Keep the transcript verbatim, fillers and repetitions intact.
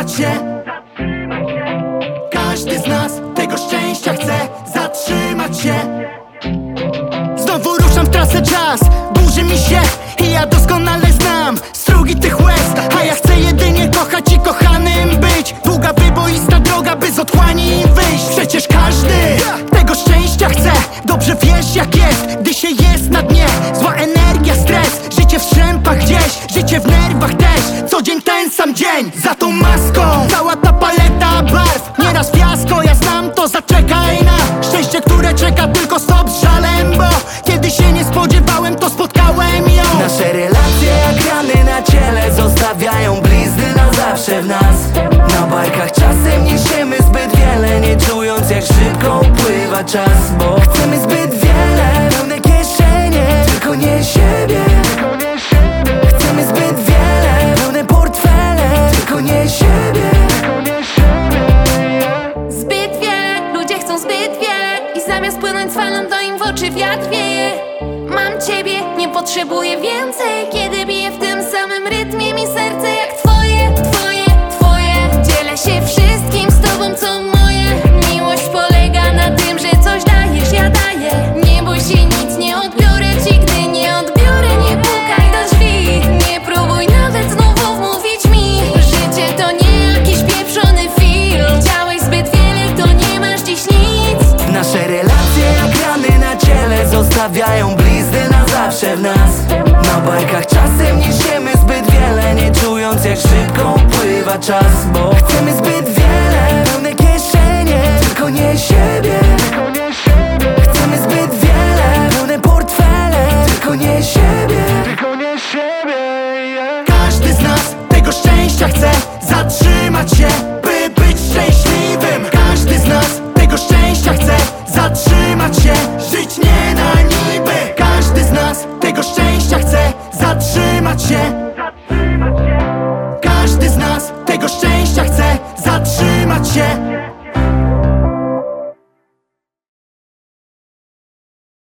zatrzymać się. Każdy z nas tego szczęścia chce zatrzymać się. Znowu ruszam w trasę, czas dłuży mi się i ja doskonale znam strugi tych łez. A ja chcę jedynie kochać i kochanym być. Długa wyboista droga, by z otchłani wyjść. Przecież każdy tego szczęścia chce. Dobrze wiesz jak jest, gdy się jest na dnie. Zła energia, stres, życie w strzępach gdzieś, życie w nerwach też. Co dzień ten sam dzień, za tą maską cała ta paleta barw, nieraz fiasko. Ja znam to, zaczekaj na szczęście, które czeka, tylko stop z żalem, bo kiedy się nie spodziewałem, to spotkałem ją. Nasze relacje jak rany na ciele zostawiają blizny na zawsze w nas. Na barkach czasem niesiemy zbyt wiele, nie czując jak szybko upływa czas. Bo chcemy zbyt wiele, pełne kieszenie, tylko nie siebie. Chcemy zbyt wiele, pełne portfele, tylko nie siebie. Zbyt wiele, ludzie chcą zbyt wiele i zamiast płynąć z falą, to im w oczy wiatr wieje. Mam ciebie, nie potrzebuję więcej. Kiedy bije w tym samym rytmie mi serce jak twoje, twoje, twoje. Dzielę się wszystkim z tobą, co moje. Miłość polega na tym, że coś dajesz, ja daję. Nie bój się, nic nie odbiorę ci, gdy nie odbiorę. Nie pukaj do drzwi, nie próbuj nawet znowu wmówić mi. Życie to nie jakiś pieprzony film. Chciałeś zbyt wiele, to nie masz dziś nic. Nasze relacje jak rany na ciele zostawiają blizny na zawsze w nas. Na barkach czasem niesiemy zbyt wiele, nie czując jak szybko upływa czas. Bo chcemy zbyt